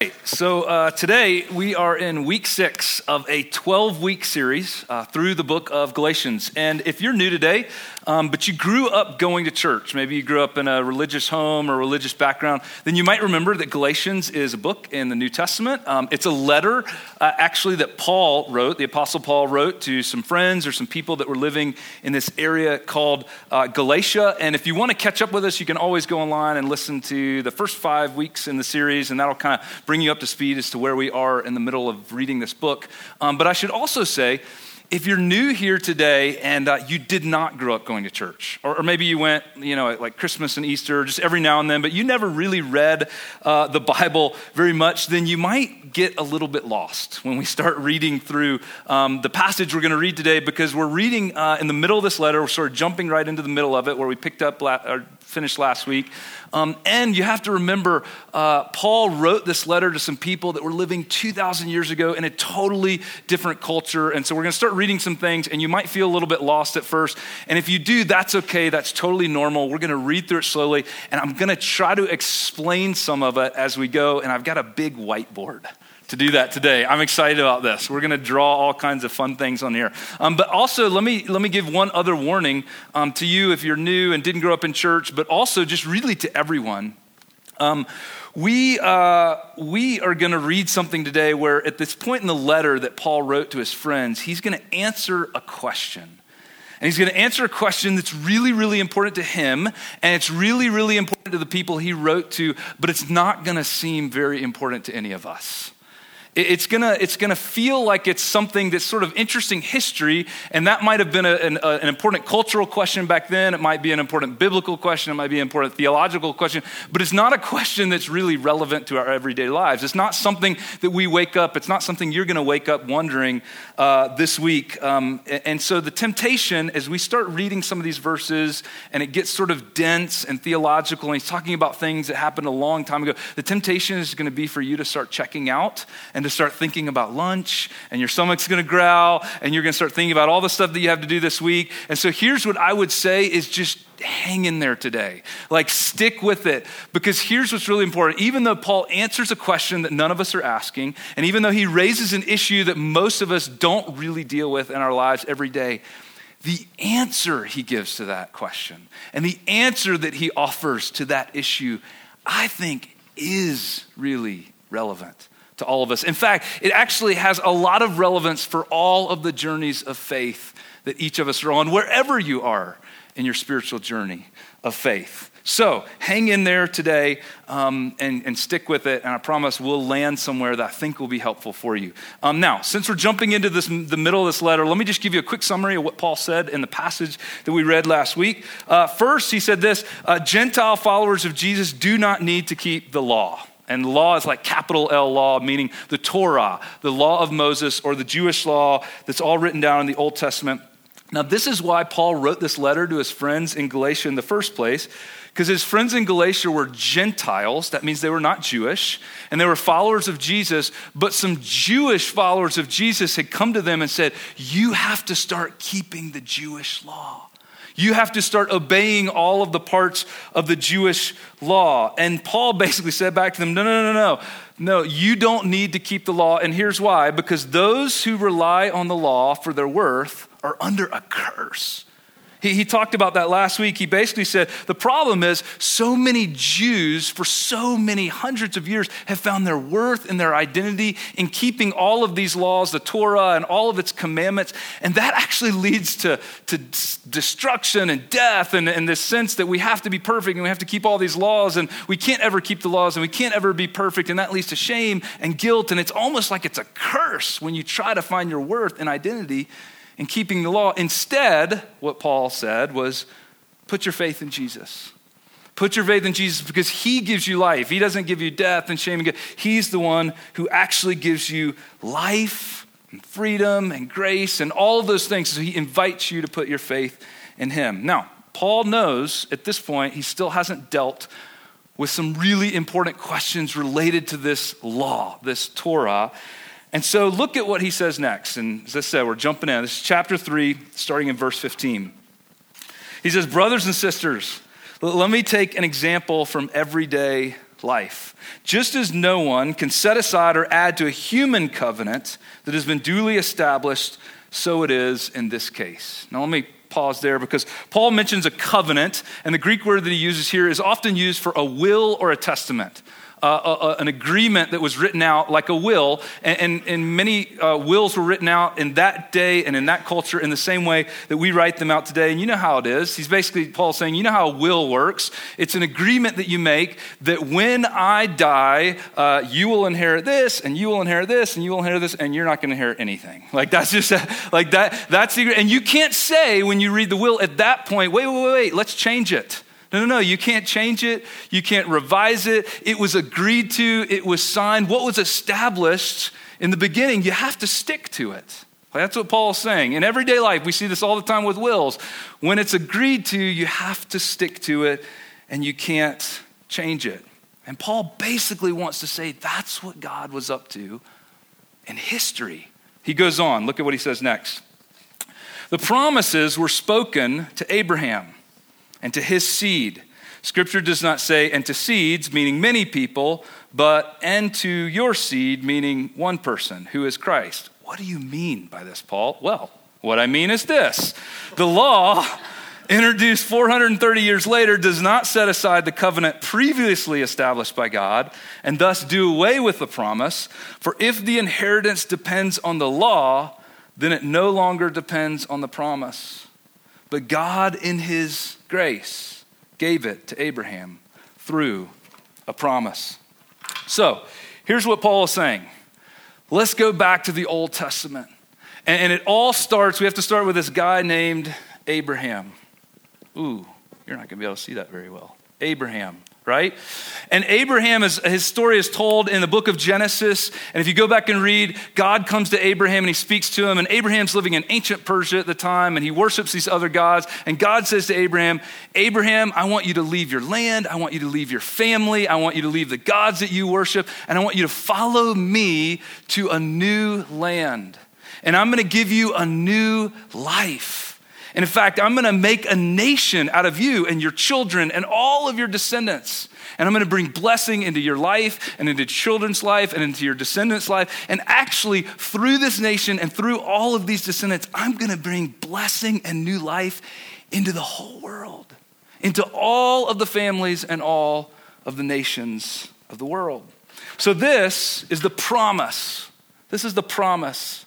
So today we are in week 6 of a 12-week series through the book of Galatians. And if you're new today, but you grew up going to church, maybe you grew up in a religious home or religious background, then you might remember that Galatians is a book in the New Testament. It's a letter actually that Paul wrote, the Apostle Paul wrote to some friends or some people that were living in this area called Galatia. And if you want to catch up with us, you can always go online and listen to the first 5 weeks in the series, and that'll kind of bring you up to speed as to where we are in the middle of reading this book. But I should also say, if you're new here today and you did not grow up going to church, or maybe you went, at like Christmas and Easter, just every now and then, but you never really read the Bible very much, then you might get a little bit lost when we start reading through the passage we're going to read today, because we're reading in the middle of this letter. We're sort of jumping right into the middle of it where we picked up or finished last week. And you have to remember, Paul wrote this letter to some people that were living 2,000 years ago in a totally different culture. And so we're going to start reading some things, and you might feel a little bit lost at first. And if you do, that's okay. That's totally normal. We're going to read through it slowly, and I'm going to try to explain some of it as we go. And I've got a big whiteboard to do that today. I'm excited about this. We're going to draw all kinds of fun things on here. But also, let me give one other warning to you if you're new and didn't grow up in church, but also just really to everyone. We are going to read something today where at this point in the letter that Paul wrote to his friends, he's going to answer a question. And he's going to answer a question that's really, really important to him, and it's really, really important to the people he wrote to, but it's not going to seem very important to any of us. It's gonna feel like it's something that's sort of interesting history, and that might have been an important cultural question back then. It might be an important biblical question. It might be an important theological question, but it's not a question that's really relevant to our everyday lives. It's not something that we wake up. It's not something you're gonna wake up wondering this week. And so the temptation as we start reading some of these verses and it gets sort of dense and theological, and he's talking about things that happened a long time ago, the temptation is gonna be for you to start checking out and to start thinking about lunch, and your stomach's gonna growl, and you're gonna start thinking about all the stuff that you have to do this week. And so here's what I would say is just hang in there today. Like, stick with it, because here's what's really important. Even though Paul answers a question that none of us are asking, and even though he raises an issue that most of us don't really deal with in our lives every day, the answer he gives to that question and the answer that he offers to that issue, I think, is really relevant to all of us. In fact, it actually has a lot of relevance for all of the journeys of faith that each of us are on, wherever you are in your spiritual journey of faith. So hang in there today and stick with it, and I promise we'll land somewhere that I think will be helpful for you. Now, since we're jumping into the middle of this letter, let me just give you a quick summary of what Paul said in the passage that we read last week. First, he said this: Gentile followers of Jesus do not need to keep the law. And law is like capital L law, meaning the Torah, the law of Moses, or the Jewish law that's all written down in the Old Testament. Now, this is why Paul wrote this letter to his friends in Galatia in the first place, because his friends in Galatia were Gentiles. That means they were not Jewish, and they were followers of Jesus, but some Jewish followers of Jesus had come to them and said, you have to start keeping the Jewish law. You have to start obeying all of the parts of the Jewish law. And Paul basically said back to them, no, you don't need to keep the law. And here's why: because those who rely on the law for their worth are under a curse. He talked about that last week. He basically said the problem is so many Jews for so many hundreds of years have found their worth and their identity in keeping all of these laws, the Torah and all of its commandments. And that actually leads to destruction and death, and this sense that we have to be perfect and we have to keep all these laws, and we can't ever keep the laws, and we can't ever be perfect. And that leads to shame and guilt. And it's almost like it's a curse when you try to find your worth and identity in keeping the law. Instead, what Paul said was, put your faith in Jesus. Put your faith in Jesus, because he gives you life. He doesn't give you death and shame and guilt. He's the one who actually gives you life and freedom and grace and all of those things. So he invites you to put your faith in him. Now, Paul knows at this point he still hasn't dealt with some really important questions related to this law, this Torah. And so look at what he says next. And as I said, we're jumping in. This is chapter 3, starting in verse 15. He says, brothers and sisters, let me take an example from everyday life. Just as no one can set aside or add to a human covenant that has been duly established, so it is in this case. Now let me pause there because Paul mentions a covenant, and the Greek word that he uses here is often used for a will or a testament. An agreement that was written out like a will, and many wills were written out in that day and in that culture in the same way that we write them out today. And you know how it is. Paul's saying, you know how a will works. It's an agreement that you make that when I die, you will inherit this, and you will inherit this, and you will inherit this, and you're not going to inherit anything. Like that's just like that. That's the, and you can't say when you read the will at that point, wait, let's change it. No, you can't change it. You can't revise it. It was agreed to. It was signed. What was established in the beginning, you have to stick to it. That's what Paul is saying. In everyday life, we see this all the time with wills. When it's agreed to, you have to stick to it, and you can't change it. And Paul basically wants to say that's what God was up to in history. He goes on. Look at what he says next. The promises were spoken to Abraham and to his seed. Scripture does not say, and to seeds, meaning many people, but and to your seed, meaning one person, who is Christ. What do you mean by this, Paul? Well, what I mean is this. The law, introduced 430 years later, does not set aside the covenant previously established by God, and thus do away with the promise. For if the inheritance depends on the law, then it no longer depends on the promise. But God, in his grace, gave it to Abraham through a promise. So, here's what Paul is saying. Let's go back to the Old Testament. And it all starts, we have to start with this guy named Abraham. Ooh, you're not going to be able to see that very well. Abraham, right? And Abraham, his story is told in the book of Genesis. And if you go back and read, God comes to Abraham and he speaks to him. And Abraham's living in ancient Persia at the time, and he worships these other gods. And God says to Abraham, I want you to leave your land. I want you to leave your family. I want you to leave the gods that you worship. And I want you to follow me to a new land. And I'm going to give you a new life. And in fact, I'm going to make a nation out of you and your children and all of your descendants. And I'm going to bring blessing into your life and into children's life and into your descendants' life. And actually, through this nation and through all of these descendants, I'm going to bring blessing and new life into the whole world, into all of the families and all of the nations of the world. So this is the promise. This is the promise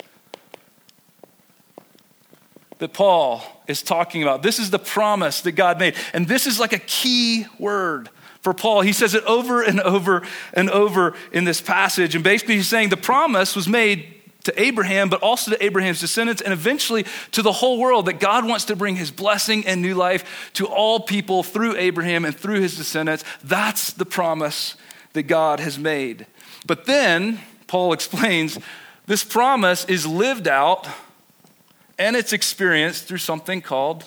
that Paul is talking about. This is the promise that God made. And this is like a key word for Paul. He says it over and over and over in this passage. And basically he's saying the promise was made to Abraham, but also to Abraham's descendants, and eventually to the whole world, that God wants to bring his blessing and new life to all people through Abraham and through his descendants. That's the promise that God has made. But then Paul explains this promise is lived out and it's experienced through something called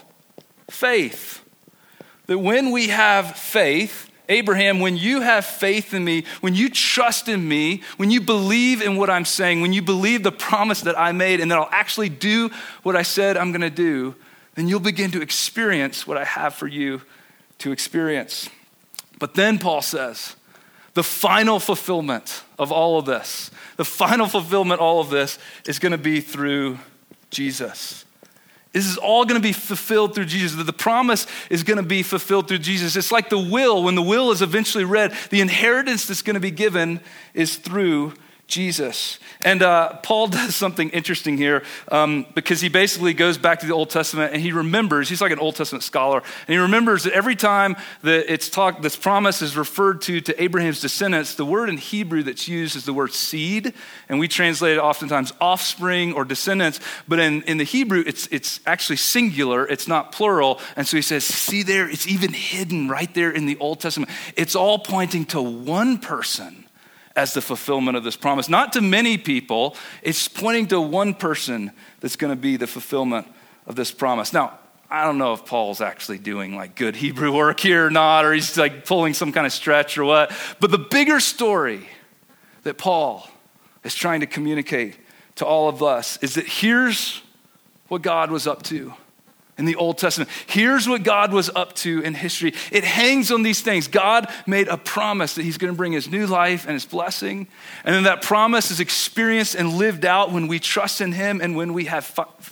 faith. That when we have faith, Abraham, when you have faith in me, when you trust in me, when you believe in what I'm saying, when you believe the promise that I made and that I'll actually do what I said I'm going to do, then you'll begin to experience what I have for you to experience. But then Paul says, the final fulfillment of all of this, the final fulfillment of all of this is going to be through Jesus. This is all going to be fulfilled through Jesus. The promise is going to be fulfilled through Jesus. It's like the will. When the will is eventually read, the inheritance that's going to be given is through Jesus. And Paul does something interesting here because he basically goes back to the Old Testament and he remembers, he's like an Old Testament scholar, and he remembers that every time that it's talked, this promise is referred to Abraham's descendants, the word in Hebrew that's used is the word seed, and we translate it oftentimes offspring or descendants, but in the Hebrew, it's actually singular, it's not plural, and so he says, see there, it's even hidden right there in the Old Testament. It's all pointing to one person as the fulfillment of this promise. Not to many people, it's pointing to one person that's going to be the fulfillment of this promise. Now, I don't know if Paul's actually doing like good Hebrew work here or not, or he's like pulling some kind of stretch or what. But the bigger story that Paul is trying to communicate to all of us is that here's what God was up to. in the Old Testament. Here's what God was up to in history. It hangs on these things. God made a promise that he's going to bring his new life and his blessing. And then that promise is experienced and lived out when we trust in him and when we have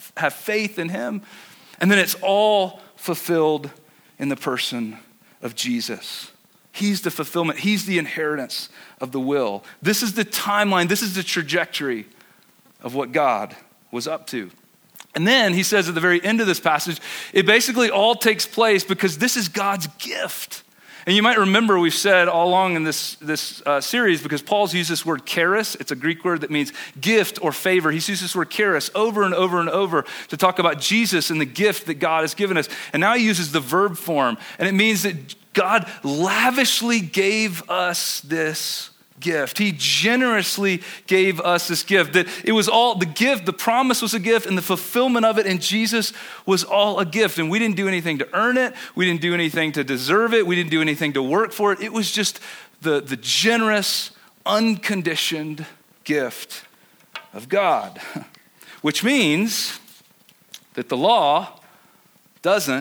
faith in him. And then it's all fulfilled in the person of Jesus. He's the fulfillment. He's the inheritance of the will. This is the timeline. This is the trajectory of what God was up to. And then he says at the very end of this passage, it basically all takes place because this is God's gift. And you might remember we've said all along in this series, because Paul's used this word charis. It's a Greek word that means gift or favor. He's used this word charis over and over and over to talk about Jesus and the gift that God has given us. And now he uses the verb form. And it means that God lavishly gave us this gift. He generously gave us this gift. That it was all the gift, the promise was a gift, and the fulfillment of it in Jesus was all a gift. And we didn't do anything to earn it. We didn't do anything to deserve it. We didn't do anything to work for it. It was just the generous, unconditioned gift of God. Which means that the law doesn't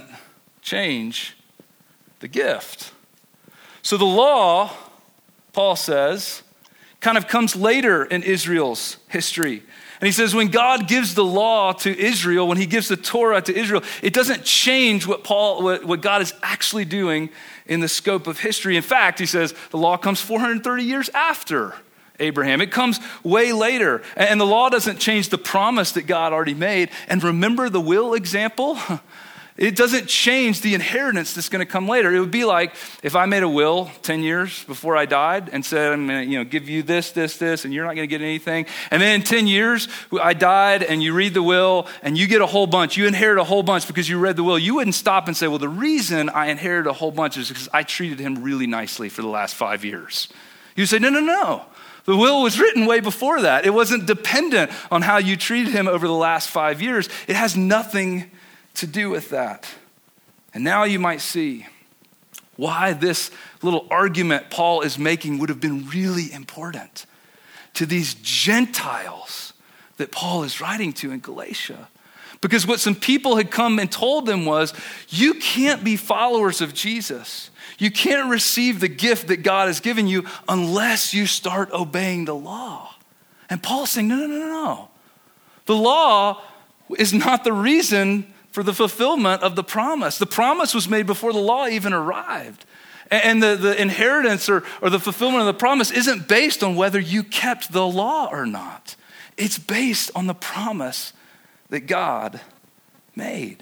change the gift. So the law, Paul says, kind of comes later in Israel's history. And he says when God gives the law to Israel, when he gives the Torah to Israel, it doesn't change what God is actually doing in the scope of history. In fact, he says the law comes 430 years after Abraham. It comes way later. And the law doesn't change the promise that God already made. And remember the will example? It doesn't change the inheritance that's going to come later. It would be like if I made a will 10 years before I died and said, I'm going to give you this, and you're not going to get anything. And then in 10 years, I died and you read the will and you get a whole bunch. You inherit a whole bunch because you read the will. You wouldn't stop and say, well, the reason I inherited a whole bunch is because I treated him really nicely for the last 5 years. You say, no. The will was written way before that. It wasn't dependent on how you treated him over the last 5 years. It has nothing to do with that. And now you might see why this little argument Paul is making would have been really important to these Gentiles that Paul is writing to in Galatia. Because what some people had come and told them was, you can't be followers of Jesus. You can't receive the gift that God has given you unless you start obeying the law. And Paul's saying, no. The law is not the reason for the fulfillment of the promise. The promise was made before the law even arrived. And the inheritance or the fulfillment of the promise isn't based on whether you kept the law or not. It's based on the promise that God made.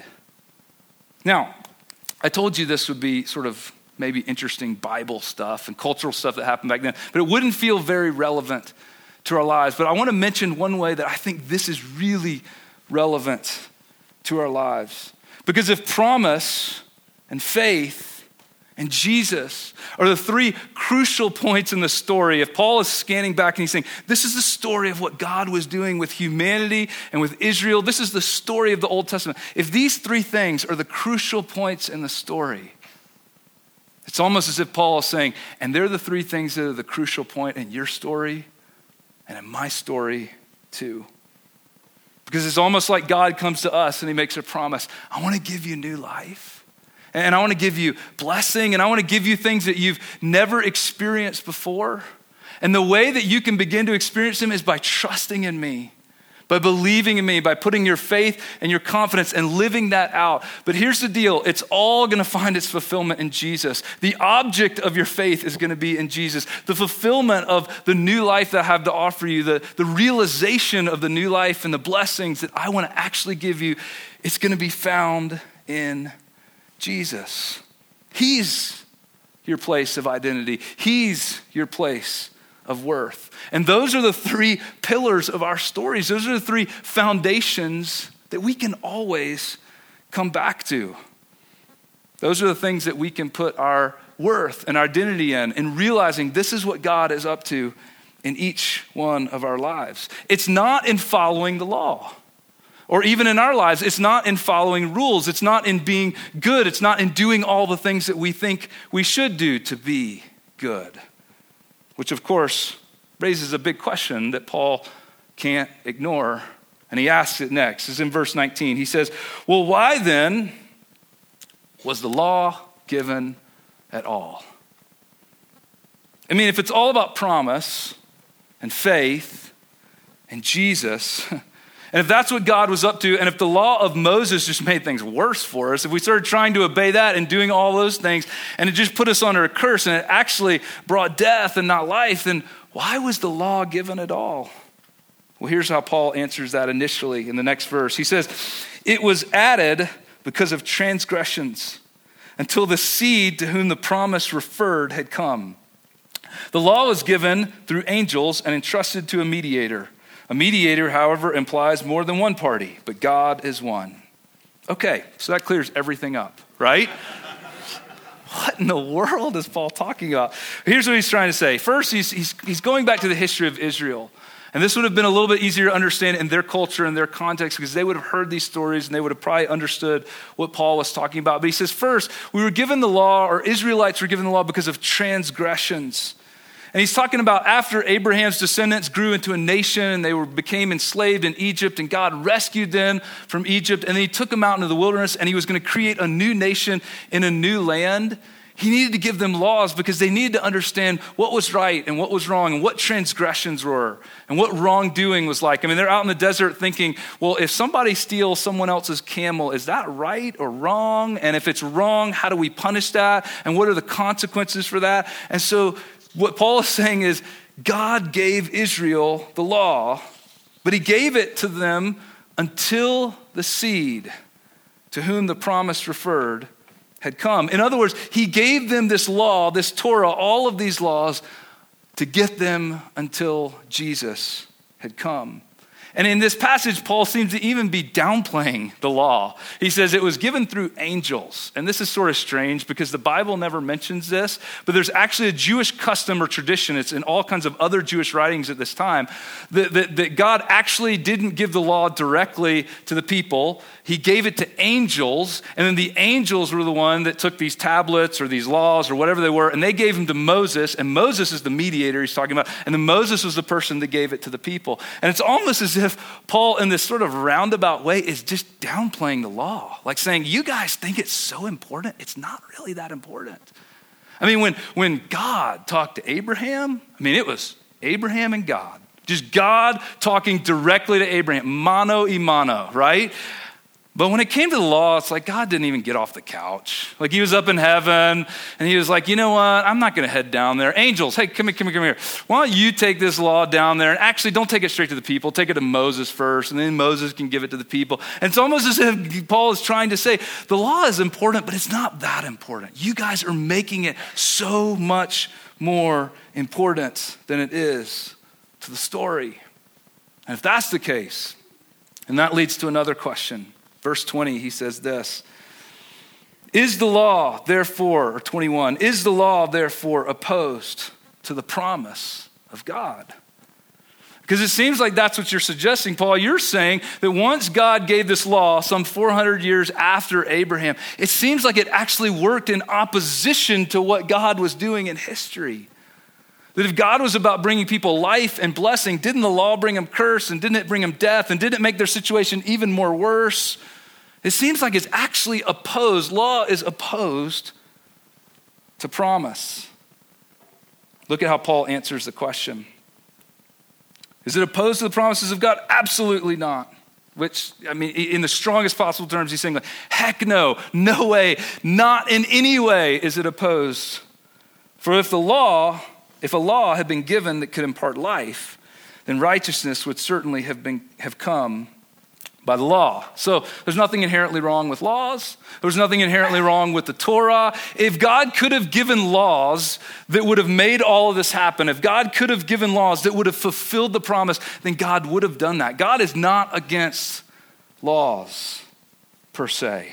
Now, I told you this would be sort of maybe interesting Bible stuff and cultural stuff that happened back then, but it wouldn't feel very relevant to our lives. But I want to mention one way that I think this is really relevant to our lives. Because if promise and faith and Jesus are the three crucial points in the story, if Paul is scanning back and he's saying, this is the story of what God was doing with humanity and with Israel, this is the story of the Old Testament. If these three things are the crucial points in the story, it's almost as if Paul is saying, and they're the three things that are the crucial point in your story and in my story too. Because it's almost like God comes to us and he makes a promise. I want to give you new life. And I want to give you blessing. And I want to give you things that you've never experienced before. And the way that you can begin to experience them is by trusting in me, by believing in me, by putting your faith and your confidence and living that out. But here's the deal. It's all going to find its fulfillment in Jesus. The object of your faith is going to be in Jesus. The fulfillment of the new life that I have to offer you, the realization of the new life and the blessings that I want to actually give you, it's going to be found in Jesus. He's your place of identity. He's your place of worth. And those are the three pillars of our stories. Those are the three foundations that we can always come back to. Those are the things that we can put our worth and our identity in realizing this is what God is up to in each one of our lives. It's not in following the law. Or even in our lives, it's not in following rules. It's not in being good. It's not in doing all the things that we think we should do to be good. Which, of course, raises a big question that Paul can't ignore And he asks it next. It's in verse 19. He says, well, why then was the law given at all? I mean, if it's all about promise and faith and Jesus, and if that's what God was up to, and if the law of Moses just made things worse for us, if we started trying to obey that and doing all those things, and it just put us under a curse, and it actually brought death and not life, then why was the law given at all? Well, here's how Paul answers that initially in the next verse. He says, it was added because of transgressions until the seed to whom the promise referred had come. The law was given through angels and entrusted to a mediator. A mediator, however, implies more than one party, but God is one. Okay, so that clears everything up, right? What in the world is Paul talking about? Here's what he's trying to say. First, he's going back to the history of Israel. And this would have been a little bit easier to understand in their culture and their context because they would have heard these stories and they would have probably understood what Paul was talking about. But he says, first, we were given the law, or Israelites were given the law because of transgressions. And he's talking about after Abraham's descendants grew into a nation and they became enslaved in Egypt, and God rescued them from Egypt, and then he took them out into the wilderness and he was going to create a new nation in a new land. He needed to give them laws because they needed to understand what was right and what was wrong and what transgressions were and what wrongdoing was like. I mean, they're out in the desert thinking, well, if somebody steals someone else's camel, is that right or wrong? And if it's wrong, how do we punish that? And what are the consequences for that? And so what Paul is saying is God gave Israel the law, but he gave it to them until the seed to whom the promise referred had come. In other words, he gave them this law, this Torah, all of these laws to get them until Jesus had come. And in this passage, Paul seems to even be downplaying the law. He says it was given through angels. And this is sort of strange because the Bible never mentions this, but there's actually a Jewish custom or tradition. It's in all kinds of other Jewish writings at this time that God actually didn't give the law directly to the people. He gave it to angels, and then the angels were the one that took these tablets or these laws or whatever they were, and they gave them to Moses, and Moses is the mediator he's talking about, and then Moses was the person that gave it to the people. And it's almost as if Paul, in this sort of roundabout way, is just downplaying the law, like saying, you guys think it's so important. It's not really that important. I mean, when God talked to Abraham, it was Abraham and God. Just God talking directly to Abraham, mano y mano, right? But when it came to the law, it's like God didn't even get off the couch. Like he was up in heaven and he was like, you know what? I'm not going to head down there. Angels, hey, come here. Why don't you take this law down there? And actually don't take it straight to the people. Take it to Moses first, and then Moses can give it to the people. And it's almost as if Paul is trying to say, the law is important, but it's not that important. You guys are making it so much more important than it is to the story. And if that's the case, and that leads to another question. Verse 20, he says this, is the law therefore, or 21, is the law therefore opposed to the promise of God? Because it seems like that's what you're suggesting, Paul. You're saying that once God gave this law some 400 years after Abraham, it seems like it actually worked in opposition to what God was doing in history. That if God was about bringing people life and blessing, didn't the law bring them curse, and didn't it bring them death, and didn't it make their situation even more worse? It seems like it's actually opposed. Law is opposed to promise. Look at how Paul answers the question. Is it opposed to the promises of God? Absolutely not. Which, in the strongest possible terms, he's saying, heck no, no way, not in any way is it opposed. For if a law had been given that could impart life, then righteousness would certainly have come by the law. So there's nothing inherently wrong with laws. There's nothing inherently wrong with the Torah. If God could have given laws that would have made all of this happen, if God could have given laws that would have fulfilled the promise, then God would have done that. God is not against laws per se.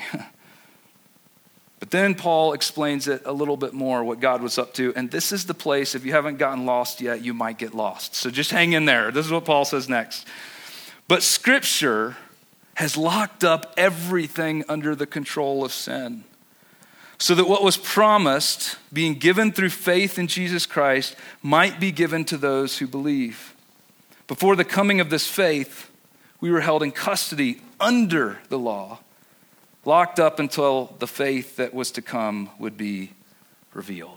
But then Paul explains it a little bit more, what God was up to. And this is the place, if you haven't gotten lost yet, you might get lost. So just hang in there. This is what Paul says next. But Scripture has locked up everything under the control of sin, so that what was promised, being given through faith in Jesus Christ, might be given to those who believe. Before the coming of this faith, we were held in custody under the law, locked up until the faith that was to come would be revealed.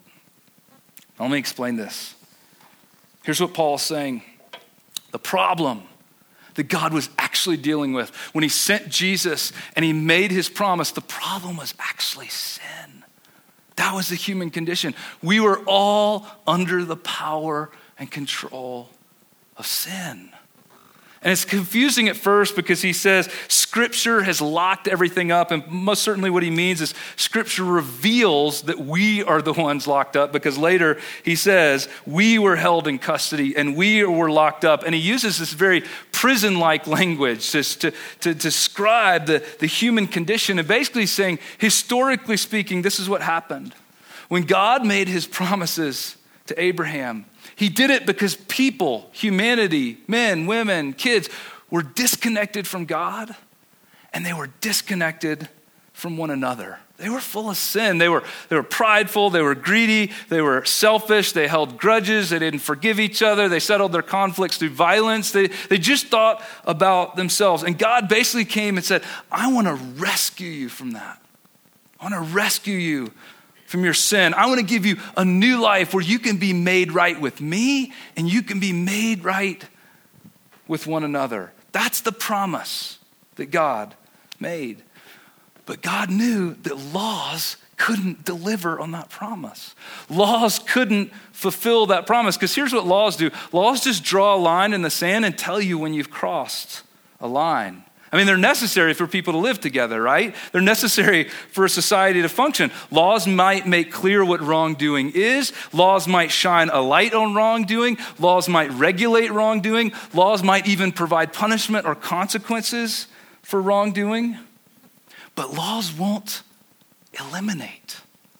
Let me explain this. Here's what Paul is saying. The problem that God was actually dealing with when he sent Jesus and he made his promise, the problem was actually sin. That was the human condition. We were all under the power and control of sin. And it's confusing at first because he says Scripture has locked everything up. And most certainly what he means is Scripture reveals that we are the ones locked up, because later he says we were held in custody and we were locked up. And he uses this very prison-like language to describe the human condition, and basically saying, historically speaking, this is what happened. When God made his promises to Abraham, he did it because people, humanity, men, women, kids, were disconnected from God, and they were disconnected from one another. They were full of sin. They were prideful. They were greedy. They were selfish. They held grudges. They didn't forgive each other. They settled their conflicts through violence. They just thought about themselves. And God basically came and said, I want to rescue you from that. I want to rescue you from your sin. I want to give you a new life where you can be made right with me and you can be made right with one another. That's the promise that God made. But God knew that laws couldn't deliver on that promise. Laws couldn't fulfill that promise, because here's what laws do. Laws just draw a line in the sand and tell you when you've crossed a line. I mean, they're necessary for people to live together, right? They're necessary for a society to function. Laws might make clear what wrongdoing is. Laws might shine a light on wrongdoing. Laws might regulate wrongdoing. Laws might even provide punishment or consequences for wrongdoing. But laws won't eliminate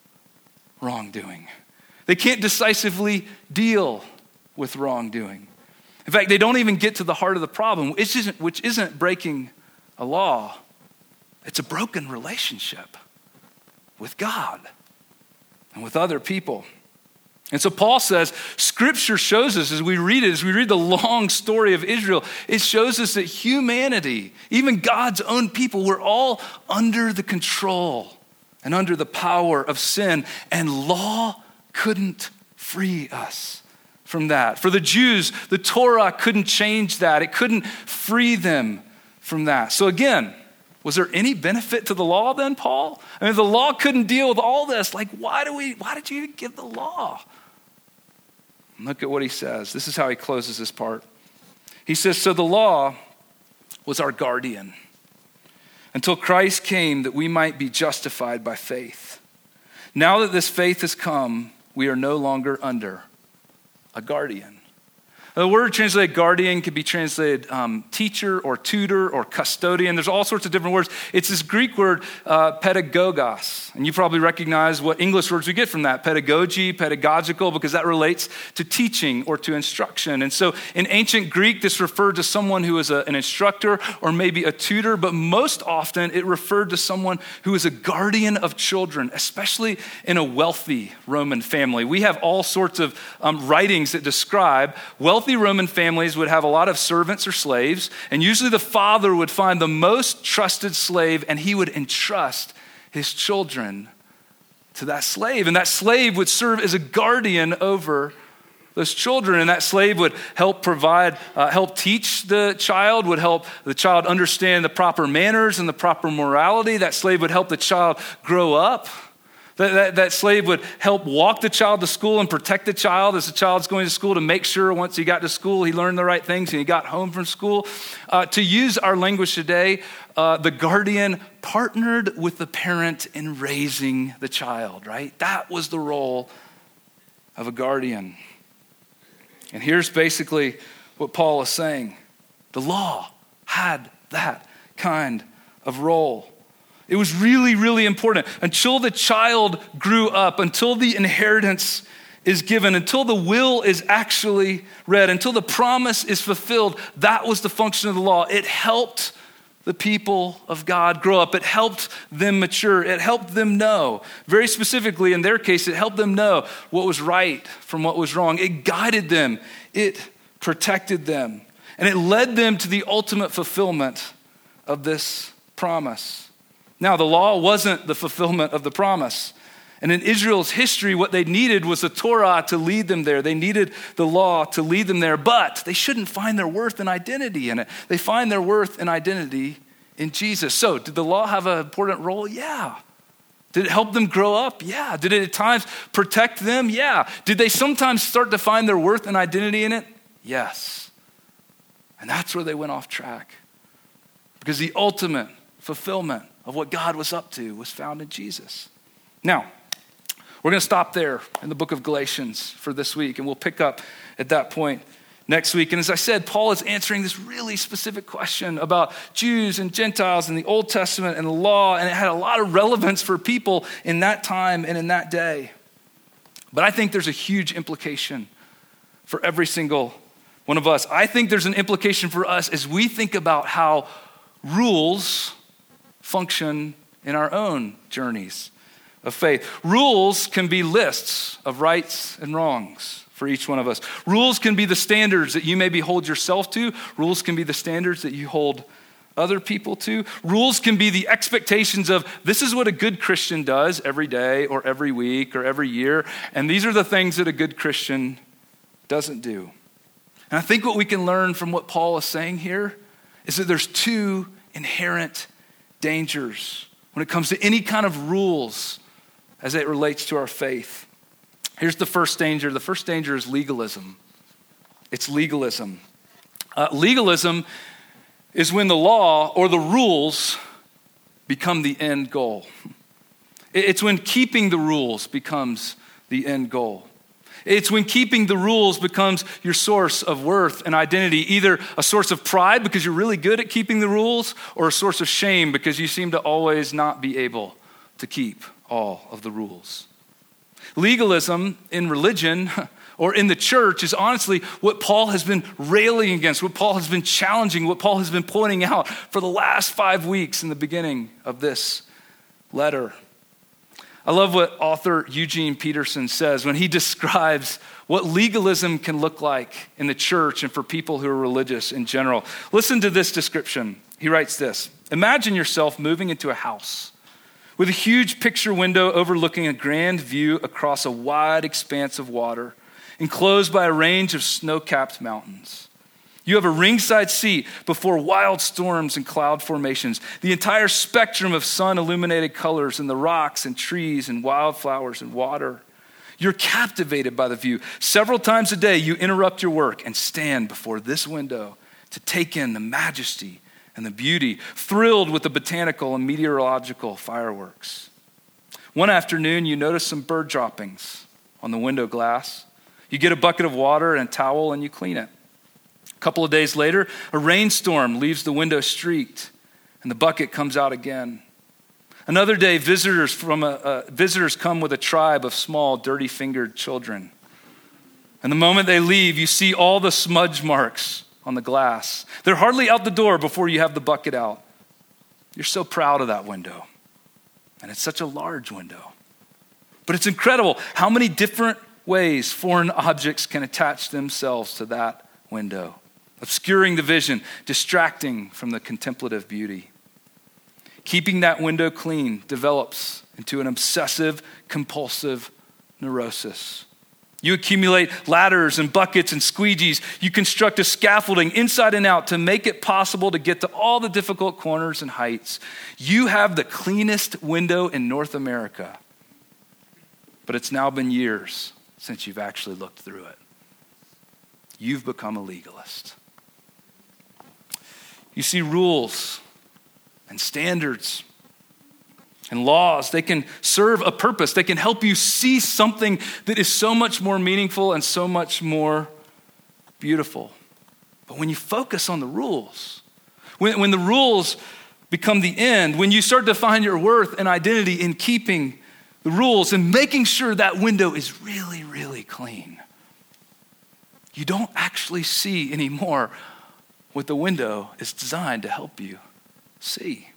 wrongdoing. They can't decisively deal with wrongdoing. In fact, they don't even get to the heart of the problem, which isn't breaking a law. It's a broken relationship with God and with other people. And so Paul says, Scripture shows us as we read the long story of Israel, it shows us that humanity, even God's own people, were all under the control and under the power of sin, and law couldn't free us from that. For the Jews, the Torah couldn't change that. It couldn't free them from that. So again, was there any benefit to the law then, Paul? I mean, the law couldn't deal with all this. Like, why did you give the law? Look at what he says. This is how he closes this part. He says, so the law was our guardian until Christ came that we might be justified by faith. Now that this faith has come, we are no longer under a guardian. The word translated guardian could be translated teacher or tutor or custodian. There's all sorts of different words. It's this Greek word, pedagogos. And you probably recognize what English words we get from that. Pedagogy, pedagogical, because that relates to teaching or to instruction. And so in ancient Greek, this referred to someone who was an instructor or maybe a tutor, but most often it referred to someone who was a guardian of children, especially in a wealthy Roman family. We have all sorts of writings that describe wealthy Roman families would have a lot of servants or slaves, and usually the father would find the most trusted slave and he would entrust his children to that slave. And that slave would serve as a guardian over those children, and that slave would help teach the child, would help the child understand the proper manners and the proper morality. That slave would help the child grow up. That slave would help walk the child to school and protect the child as the child's going to school, to make sure once he got to school, he learned the right things and he got home from school. To use our language today, the guardian partnered with the parent in raising the child, right? That was the role of a guardian. And here's basically what Paul is saying. The law had that kind of role. It was really, really important. Until the child grew up, until the inheritance is given, until the will is actually read, until the promise is fulfilled, that was the function of the law. It helped the people of God grow up. It helped them mature. It helped them know. Very specifically, in their case, it helped them know what was right from what was wrong. It guided them. It protected them. And it led them to the ultimate fulfillment of this promise. Now, the law wasn't the fulfillment of the promise. And in Israel's history, what they needed was the Torah to lead them there. They needed the law to lead them there, but they shouldn't find their worth and identity in it. They find their worth and identity in Jesus. So, did the law have an important role? Yeah. Did it help them grow up? Yeah. Did it at times protect them? Yeah. Did they sometimes start to find their worth and identity in it? Yes. And that's where they went off track. Because the ultimate fulfillment of what God was up to was found in Jesus. Now, we're going to stop there in the book of Galatians for this week, and we'll pick up at that point next week. And as I said, Paul is answering this really specific question about Jews and Gentiles and the Old Testament and the law, and it had a lot of relevance for people in that time and in that day. But I think there's a huge implication for every single one of us. I think there's an implication for us as we think about how rules function in our own journeys of faith. Rules can be lists of rights and wrongs for each one of us. Rules can be the standards that you maybe hold yourself to. Rules can be the standards that you hold other people to. Rules can be the expectations of this is what a good Christian does every day or every week or every year, and these are the things that a good Christian doesn't do. And I think what we can learn from what Paul is saying here is that there's two inherent dangers when it comes to any kind of rules as it relates to our faith. Here's the first danger. The first danger is legalism. It's legalism. Legalism is when the law or the rules become the end goal. It's when keeping the rules becomes the end goal. It's when keeping the rules becomes your source of worth and identity, either a source of pride because you're really good at keeping the rules, or a source of shame because you seem to always not be able to keep all of the rules. Legalism in religion or in the church is honestly what Paul has been railing against, what Paul has been challenging, what Paul has been pointing out for the last 5 weeks in the beginning of this letter. I love what author Eugene Peterson says when he describes what legalism can look like in the church and for people who are religious in general. Listen to this description. He writes this: imagine yourself moving into a house with a huge picture window overlooking a grand view across a wide expanse of water, enclosed by a range of snow-capped mountains. You have a ringside seat before wild storms and cloud formations, the entire spectrum of sun-illuminated colors in the rocks and trees and wildflowers and water. You're captivated by the view. Several times a day, you interrupt your work and stand before this window to take in the majesty and the beauty, thrilled with the botanical and meteorological fireworks. One afternoon, you notice some bird droppings on the window glass. You get a bucket of water and a towel and you clean it. A couple of days later, a rainstorm leaves the window streaked and the bucket comes out again. Another day, visitors come with a tribe of small, dirty-fingered children. And the moment they leave, you see all the smudge marks on the glass. They're hardly out the door before you have the bucket out. You're so proud of that window. And it's such a large window. But it's incredible how many different ways foreign objects can attach themselves to that window, obscuring the vision, distracting from the contemplative beauty. Keeping that window clean develops into an obsessive, compulsive neurosis. You accumulate ladders and buckets and squeegees. You construct a scaffolding inside and out to make it possible to get to all the difficult corners and heights. You have the cleanest window in North America, but it's now been years since you've actually looked through it. You've become a legalist. You see, rules and standards and laws, they can serve a purpose. They can help you see something that is so much more meaningful and so much more beautiful. But when you focus on the rules, when the rules become the end, when you start to find your worth and identity in keeping the rules and making sure that window is really, really clean, you don't actually see anymore what the window is designed to help you see.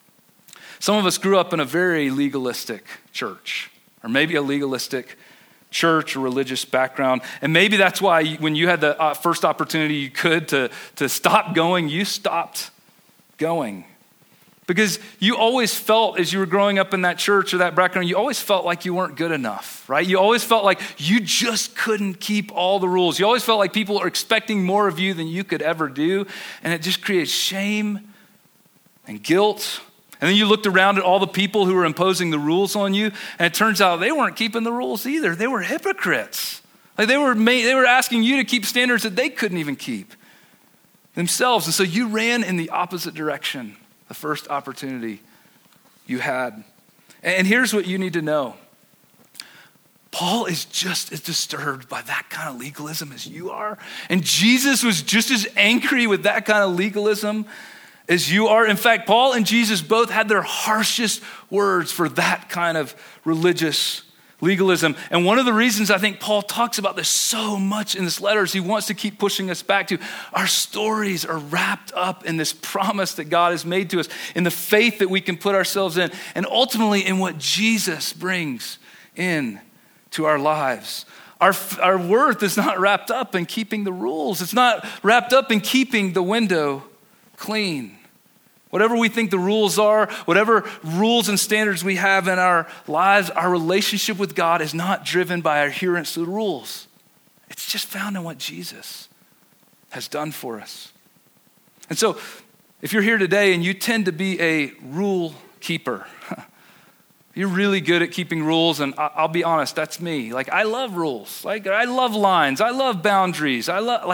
Some of us grew up in a very legalistic church, or maybe a legalistic church or religious background. And maybe that's why when you had the first opportunity you could to stop going, you stopped going. Because you always felt, as you were growing up in that church or that background, you always felt like you weren't good enough, right? You always felt like you just couldn't keep all the rules. You always felt like people are expecting more of you than you could ever do. And it just creates shame and guilt. And then you looked around at all the people who were imposing the rules on you, and it turns out they weren't keeping the rules either. They were hypocrites. Like they were asking you to keep standards that they couldn't even keep themselves. And so you ran in the opposite direction the first opportunity you had. And here's what you need to know. Paul is just as disturbed by that kind of legalism as you are. And Jesus was just as angry with that kind of legalism as you are. In fact, Paul and Jesus both had their harshest words for that kind of religious legalism. And one of the reasons I think Paul talks about this so much in this letter is he wants to keep pushing us back to our stories are wrapped up in this promise that God has made to us, in the faith that we can put ourselves in, and ultimately in what Jesus brings in to our lives. Our worth is not wrapped up in keeping the rules. It's not wrapped up in keeping the window clean. Whatever we think the rules are, whatever rules and standards we have in our lives, our relationship with God is not driven by our adherence to the rules. It's just found in what Jesus has done for us. And so, if you're here today and you tend to be a rule keeper, you're really good at keeping rules, and I'll be honest, that's me. Like, I love rules. Like, I love lines. I love boundaries.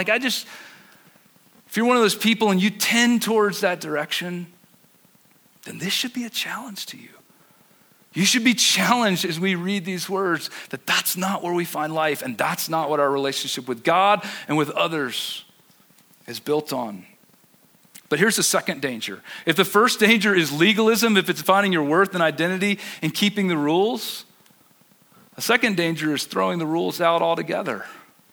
If you're one of those people and you tend towards that direction, then this should be a challenge to you. You should be challenged as we read these words that that's not where we find life, and that's not what our relationship with God and with others is built on. But here's the second danger. If the first danger is legalism, if it's finding your worth and identity in keeping the rules, the second danger is throwing the rules out altogether.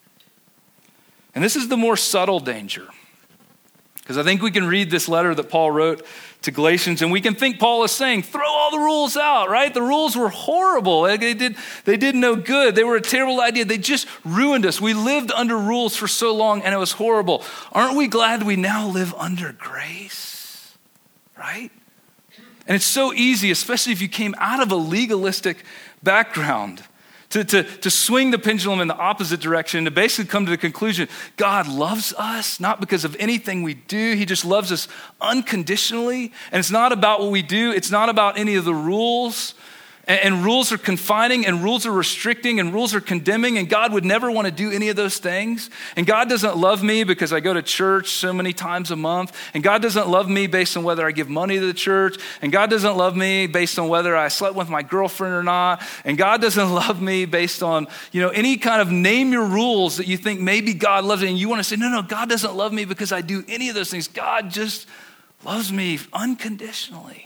And this is the more subtle danger. Because I think we can read this letter that Paul wrote to Galatians and we can think Paul is saying, throw all the rules out, right? The rules were horrible. They did no good. They were a terrible idea. They just ruined us. We lived under rules for so long and it was horrible. Aren't we glad we now live under grace, right? And it's so easy, especially if you came out of a legalistic background, to swing the pendulum in the opposite direction, to basically come to the conclusion, God loves us, not because of anything we do. He just loves us unconditionally. And it's not about what we do. It's not about any of the rules. And rules are confining, and rules are restricting, and rules are condemning, and God would never want to do any of those things. And God doesn't love me because I go to church so many times a month. And God doesn't love me based on whether I give money to the church. And God doesn't love me based on whether I slept with my girlfriend or not. And God doesn't love me based on, any kind of name your rules that you think maybe God loves me. And you want to say, no, God doesn't love me because I do any of those things. God just loves me unconditionally.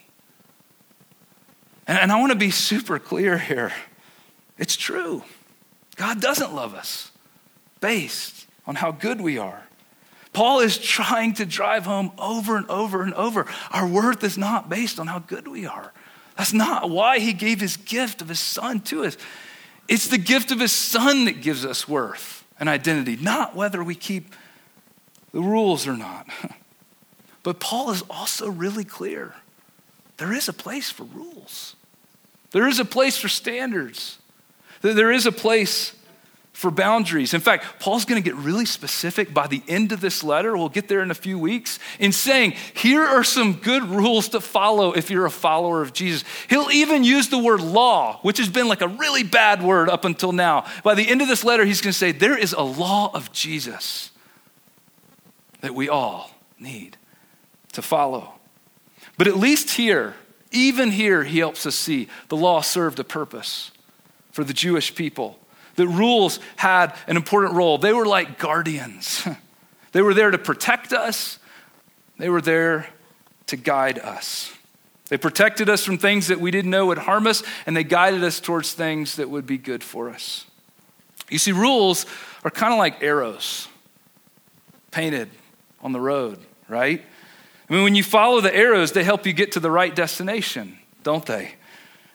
And I want to be super clear here. It's true. God doesn't love us based on how good we are. Paul is trying to drive home over and over and over. Our worth is not based on how good we are. That's not why he gave his gift of his son to us. It's the gift of his son that gives us worth and identity, not whether we keep the rules or not. But Paul is also really clear. There is a place for rules. There is a place for standards. There is a place for boundaries. In fact, Paul's going to get really specific by the end of this letter. We'll get there in a few weeks in saying, here are some good rules to follow if you're a follower of Jesus. He'll even use the word law, which has been like a really bad word up until now. By the end of this letter, he's going to say, there is a law of Jesus that we all need to follow. But at least here, even here, he helps us see the law served a purpose for the Jewish people. The rules had an important role. They were like guardians. They were there to protect us. They were there to guide us. They protected us from things that we didn't know would harm us, and they guided us towards things that would be good for us. You see, rules are kind of like arrows painted on the road, right? I mean, when you follow the arrows, they help you get to the right destination, don't they? I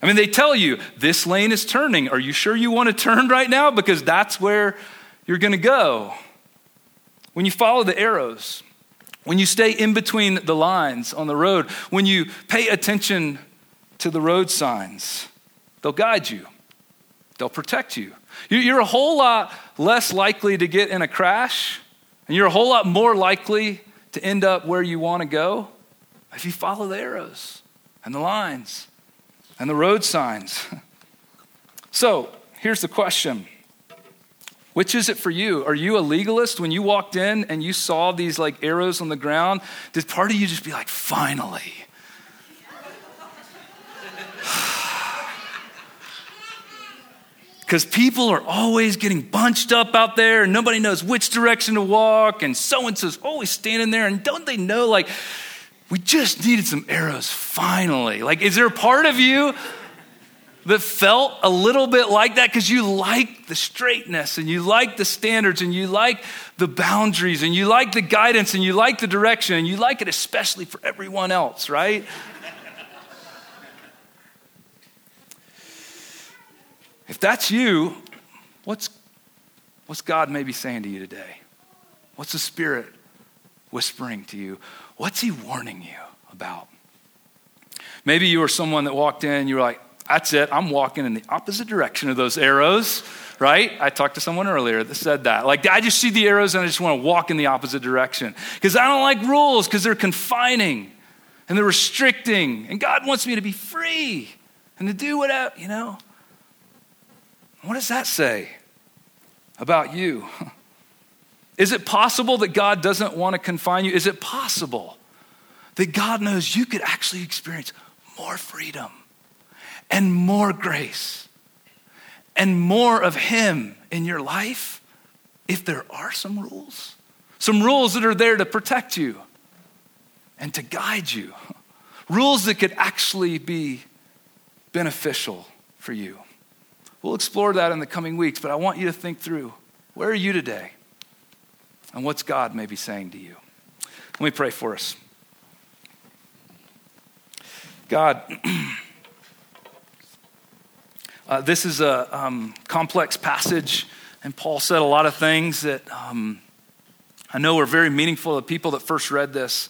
I mean, they tell you, this lane is turning. Are you sure you want to turn right now? Because that's where you're going to go. When you follow the arrows, when you stay in between the lines on the road, when you pay attention to the road signs, they'll guide you. They'll protect you. You're a whole lot less likely to get in a crash, and you're a whole lot more likely to end up where you want to go if you follow the arrows and the lines and the road signs. So here's the question. Which is it for you? Are you a legalist? When you walked in and you saw these like arrows on the ground, did part of you just be like, finally? Because people are always getting bunched up out there and nobody knows which direction to walk, and so-and-so's always standing there, and don't they know, like, we just needed some arrows finally. Like, is there a part of you that felt a little bit like that because you like the straightness and you like the standards and you like the boundaries and you like the guidance and you like the direction and you like it especially for everyone else, right? If that's you, what's God maybe saying to you today? What's the Spirit whispering to you? What's he warning you about? Maybe you were someone that walked in and you were like, that's it, I'm walking in the opposite direction of those arrows, right? I talked to someone earlier that said that. Like, I just see the arrows and I just want to walk in the opposite direction because I don't like rules because they're confining and they're restricting, and God wants me to be free and to do whatever, you know? What does that say about you? Is it possible that God doesn't want to confine you? Is it possible that God knows you could actually experience more freedom and more grace and more of him in your life if there are some rules? Some rules that are there to protect you and to guide you. Rules that could actually be beneficial for you. We'll explore that in the coming weeks, but I want you to think through, where are you today? And what's God maybe saying to you? Let me pray for us. God, this is a complex passage, and Paul said a lot of things that I know were very meaningful to people that first read this.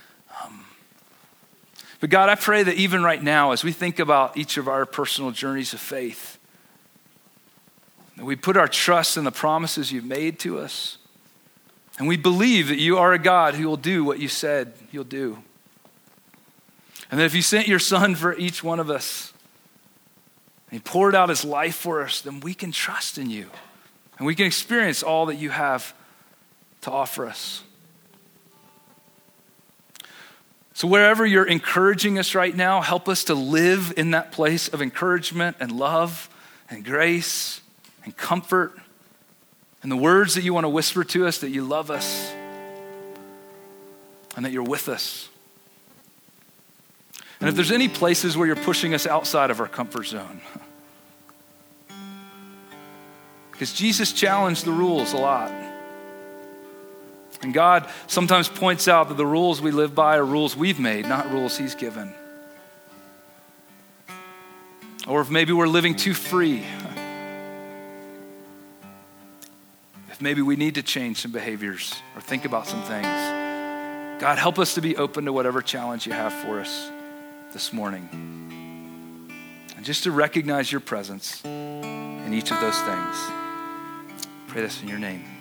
But God, I pray that even right now, as we think about each of our personal journeys of faith, that we put our trust in the promises you've made to us, and we believe that you are a God who will do what you said you'll do. And that if you sent your son for each one of us, and he poured out his life for us, then we can trust in you. And we can experience all that you have to offer us. So wherever you're encouraging us right now, help us to live in that place of encouragement and love and grace and comfort and the words that you want to whisper to us, that you love us and that you're with us. And if there's any places where you're pushing us outside of our comfort zone, because Jesus challenged the rules a lot. And God sometimes points out that the rules we live by are rules we've made, not rules he's given. Or if maybe we're living too free, if maybe we need to change some behaviors or think about some things, God, help us to be open to whatever challenge you have for us this morning. And just to recognize your presence in each of those things. Pray this in your name.